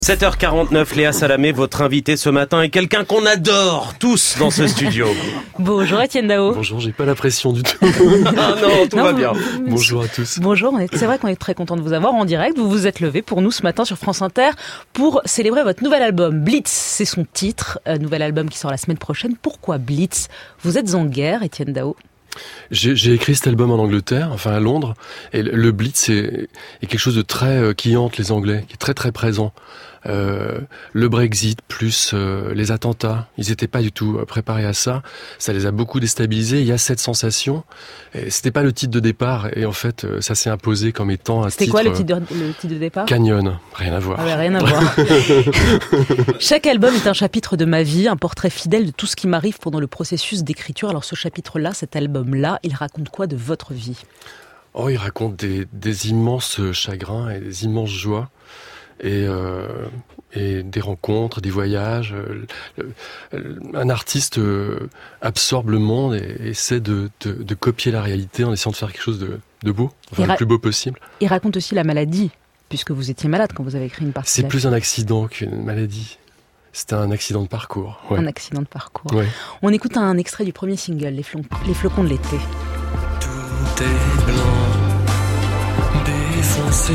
7h49, Léa Salamé, votre invité ce matin est quelqu'un qu'on adore tous dans ce studio. Bonjour Étienne Dao. Bonjour, j'ai pas la pression du tout. Ah non, tout va bien. Bonjour à tous. Bonjour, c'est vrai qu'on est très content de vous avoir en direct. Vous vous êtes levé pour nous ce matin sur France Inter pour célébrer votre nouvel album. Blitz, c'est son titre. Nouvel album qui sort la semaine prochaine. Pourquoi Blitz ? Vous êtes en guerre, Étienne Dao. J'ai écrit cet album en Angleterre, enfin à Londres, et le Blitz est quelque chose de très qui hante les Anglais, qui est très très présent. Le Brexit plus les attentats, ils n'étaient pas du tout préparés à ça. Ça les a beaucoup déstabilisés. Il y a cette sensation. C'était pas le titre de départ, et en fait, ça s'est imposé comme étant un titre. C'était quoi le titre de départ ? Canyon, rien à voir. Ah ouais, rien à voir. Chaque album est un chapitre de ma vie, un portrait fidèle de tout ce qui m'arrive pendant le processus d'écriture. Alors ce chapitre-là, cet album-là, il raconte quoi de votre vie ? Oh, il raconte des immenses chagrins et des immenses joies. Et des rencontres, des voyages. Un artiste absorbe le monde et essaie de copier la réalité en essayant de faire quelque chose de beau, enfin le plus beau possible. Il raconte aussi la maladie, puisque vous étiez malade quand vous avez écrit une partie. C'est plus un accident qu'une maladie. C'était un accident de parcours. Ouais. Un accident de parcours. Ouais. On écoute un extrait du premier single, Les flocons de l'été. Tout est blanc, défoncé,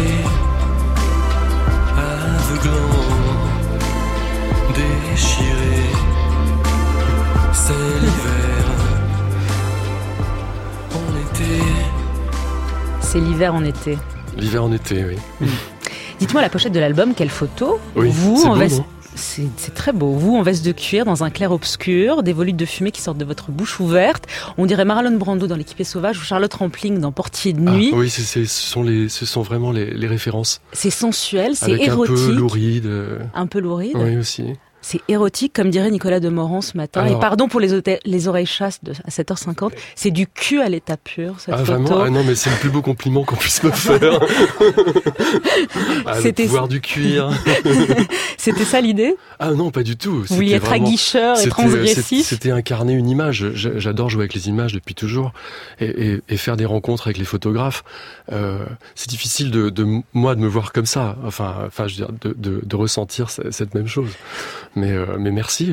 aveuglant, déchiré, c'est l'hiver en été. C'est l'hiver en été. L'hiver en été, oui. Dites-moi la pochette de l'album, quelle photo ? Oui, vous c'est en beau, veste... non ? C'est très beau. Vous en veste de cuir, dans un clair-obscur, des volutes de fumée qui sortent de votre bouche ouverte. On dirait Marlon Brando dans L'équipée sauvage ou Charlotte Rampling dans Portier de nuit. Ah, oui, ce sont vraiment les références. C'est sensuel, c'est avec érotique. Un peu louride. Un peu louride. Oui, aussi. C'est érotique, comme dirait Nicolas Demorand ce matin. Alors, et pardon pour les oreilles chastes à 7h50. C'est du cul à l'état pur, cette photo. Vraiment ? Ah non, mais c'est le plus beau compliment qu'on puisse me faire. Le pouvoir du cuir. C'était ça l'idée ? Ah non, pas du tout. Vous vouliez être aguicheur et transgressif ? C'était incarner une image. J'adore jouer avec les images depuis toujours et faire des rencontres avec les photographes. C'est difficile de moi de me voir comme ça. Enfin, je veux dire, de ressentir cette même chose. Mais merci.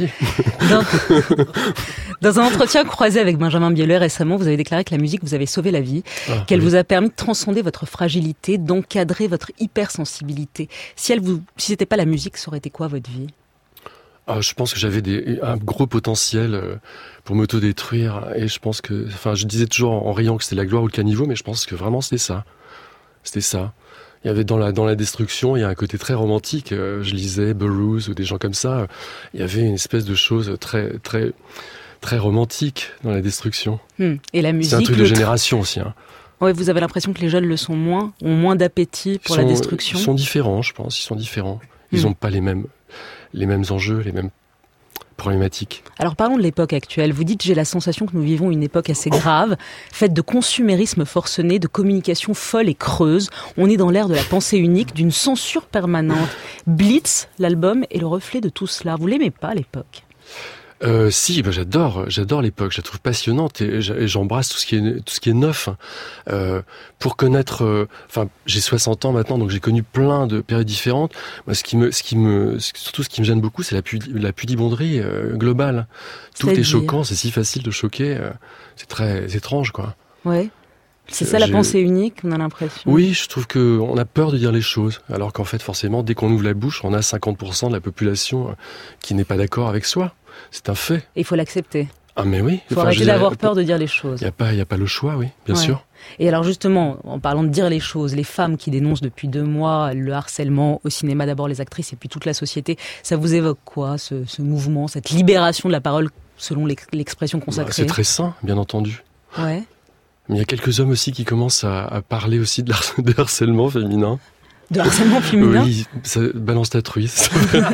Dans un entretien croisé avec Benjamin Biolay récemment, vous avez déclaré que la musique vous avait sauvé la vie, qu'elle vous a permis de transcender votre fragilité, d'encadrer votre hypersensibilité. Si c'était pas la musique, ça aurait été quoi votre vie ? Je pense que j'avais un gros potentiel pour m'autodétruire, et je pense que, je disais toujours en riant que c'était la gloire ou le caniveau, mais je pense que vraiment c'était ça. C'était ça. Il y avait dans la destruction, il y a un côté très romantique. Je lisais Burroughs ou des gens comme ça. Il y avait une espèce de chose très très très romantique dans la destruction. Et la musique. C'est un truc de génération aussi. Hein. Ouais, vous avez l'impression que les jeunes le sont moins, ont moins d'appétit pour la destruction. Ils sont différents, je pense. Ils sont différents. Ils n'ont pas les mêmes enjeux, les mêmes problématiques. Alors parlons de l'époque actuelle. Vous dites, j'ai la sensation que nous vivons une époque assez grave, faite de consumérisme forcené, de communication folle et creuse. On est dans l'ère de la pensée unique, d'une censure permanente. Blitz, l'album, est le reflet de tout cela. Vous l'aimez pas, l'époque ? Si, j'adore l'époque, je la trouve passionnante et j'embrasse tout ce qui est neuf. Pour connaître, j'ai 60 ans maintenant, donc j'ai connu plein de périodes différentes. Moi, surtout ce qui me gêne beaucoup, c'est la pudibonderie globale. Tout est choquant, c'est si facile de choquer, c'est très étrange, quoi. Ouais. C'est ça la pensée unique, on a l'impression. Oui, je trouve qu'on a peur de dire les choses, alors qu'en fait, forcément, dès qu'on ouvre la bouche, on a 50% de la population qui n'est pas d'accord avec soi. C'est un fait. Et il faut l'accepter. Ah mais oui. Il faut arrêter d'avoir peur de dire les choses. Il y a pas le choix, oui, bien sûr. Et alors justement, en parlant de dire les choses, les femmes qui dénoncent depuis 2 mois le harcèlement au cinéma, d'abord les actrices et puis toute la société, ça vous évoque quoi, ce mouvement, cette libération de la parole selon l'expression consacrée ? C'est très sain, bien entendu. Ouais. Mais il y a quelques hommes aussi qui commencent à parler aussi de harcèlement féminin. De harcèlement féminin ? Oui, ça balance ta truisse.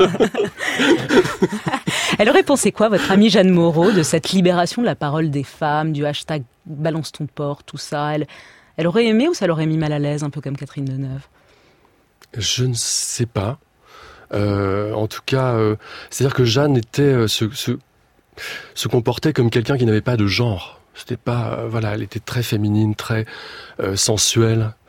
Elle aurait pensé quoi, votre amie Jeanne Moreau, de cette libération de la parole des femmes, du hashtag balance ton porc, tout ça ? Elle aurait aimé ou ça l'aurait mis mal à l'aise, un peu comme Catherine Deneuve ? Je ne sais pas. En tout cas, c'est-à-dire que Jeanne était se comportait comme quelqu'un qui n'avait pas de genre. C'était pas, elle était très féminine, très sensuelle.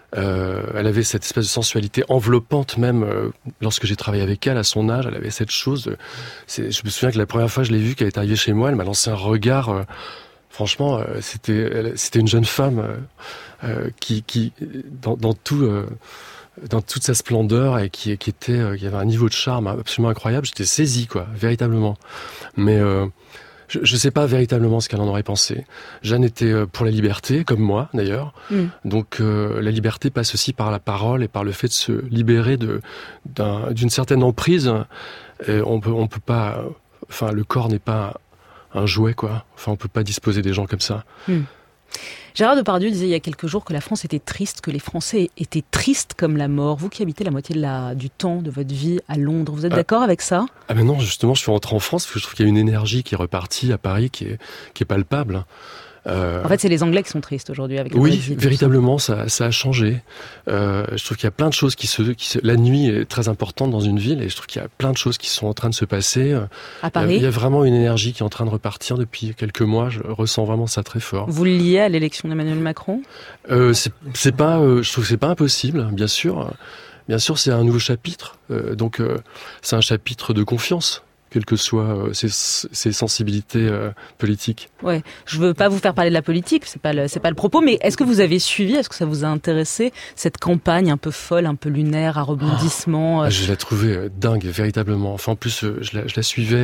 Elle avait cette espèce de sensualité enveloppante même lorsque j'ai travaillé avec elle à son âge. Elle avait cette chose. Je me souviens que la première fois que je l'ai vue, qu'elle est arrivée chez moi, elle m'a lancé un regard. Franchement, c'était une jeune femme qui dans toute sa splendeur et qui avait un niveau de charme absolument incroyable. J'étais saisi, quoi, véritablement. Mais je sais pas véritablement ce qu'elle en aurait pensé. Jeanne était pour la liberté, comme moi d'ailleurs. Donc la liberté passe aussi par la parole et par le fait de se libérer d'une certaine emprise. Et on peut pas. Enfin, le corps n'est pas un jouet, quoi. Enfin, on peut pas disposer des gens comme ça. Gérard Depardieu disait il y a quelques jours que la France était triste, que les Français étaient tristes comme la mort. Vous qui habitez la moitié du temps de votre vie à Londres, vous êtes d'accord avec ça ? Ah ben non, justement, je suis rentré en France parce que je trouve qu'il y a une énergie qui est repartie à Paris qui est palpable. En fait, c'est les Anglais qui sont tristes aujourd'hui avec le Oui, Brexit, véritablement, ça a changé. Je trouve qu'il y a plein de choses la nuit est très importante dans une ville et je trouve qu'il y a plein de choses qui sont en train de se passer. À Paris, il y a vraiment une énergie qui est en train de repartir depuis quelques mois. Je ressens vraiment ça très fort. Vous le liez à l'élection d'Emmanuel Macron ? C'est pas, je trouve que c'est pas impossible, bien sûr. Bien sûr, c'est un nouveau chapitre. Donc, c'est un chapitre de confiance, quelles que soient ses sensibilités politiques. Ouais, je veux pas vous faire parler de la politique, c'est pas le propos, mais est-ce que vous avez suivi, est-ce que ça vous a intéressé, cette campagne un peu folle, un peu lunaire, à rebondissement Je la trouvais dingue, véritablement. Enfin, en plus, je la suivais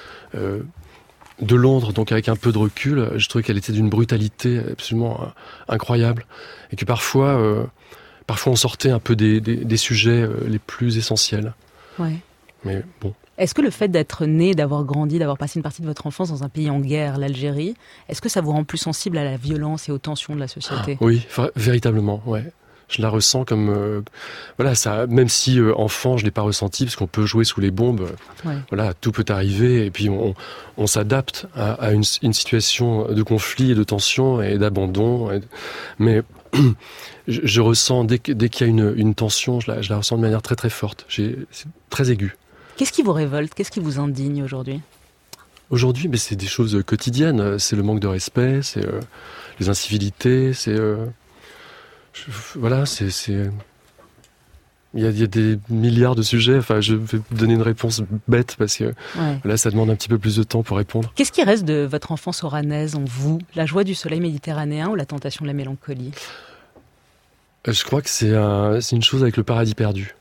de Londres, donc avec un peu de recul. Je trouvais qu'elle était d'une brutalité absolument incroyable. Et que parfois on sortait un peu des sujets les plus essentiels. Ouais. Mais bon. Est-ce que le fait d'être né, d'avoir grandi, d'avoir passé une partie de votre enfance dans un pays en guerre, l'Algérie, est-ce que ça vous rend plus sensible à la violence et aux tensions de la société ? Oui, véritablement, ouais. Je la ressens comme voilà, ça, même si enfant je l'ai pas ressenti parce qu'on peut jouer sous les bombes, voilà, tout peut arriver et puis on s'adapte à une situation de conflit et de tension et d'abandon. Mais je ressens dès qu'il y a une tension, je la ressens de manière très très forte. C'est très aigu. Qu'est-ce qui vous révolte ? Qu'est-ce qui vous indigne aujourd'hui ? Aujourd'hui, mais c'est des choses quotidiennes. C'est le manque de respect, c'est les incivilités, c'est voilà, c'est il y a des milliards de sujets. Enfin, je vais vous donner une réponse bête parce que là, ça demande un petit peu plus de temps pour répondre. Qu'est-ce qui reste de votre enfance oranaise en vous ? La joie du soleil méditerranéen ou la tentation de la mélancolie ? Je crois que c'est une chose avec le paradis perdu.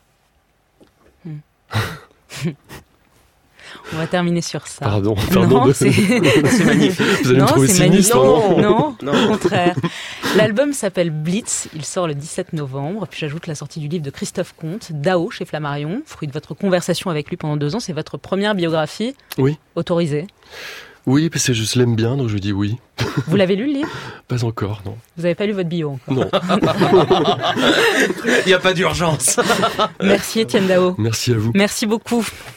On va terminer sur ça. Pardon. Non, c'est magnifique. Vous allez me trouver sinistre, non, au contraire. L'album s'appelle Blitz, il sort le 17 novembre. Puis j'ajoute la sortie du livre de Christophe Comte, Dao, chez Flammarion, fruit de votre conversation avec lui pendant 2 ans. C'est votre première biographie autorisée. Oui, parce que je l'aime bien, donc je dis oui. Vous l'avez lu, le livre ? Pas encore, non. Vous n'avez pas lu votre bio encore ? Non. Il n'y a pas d'urgence. Merci Étienne Dao. Merci à vous. Merci beaucoup.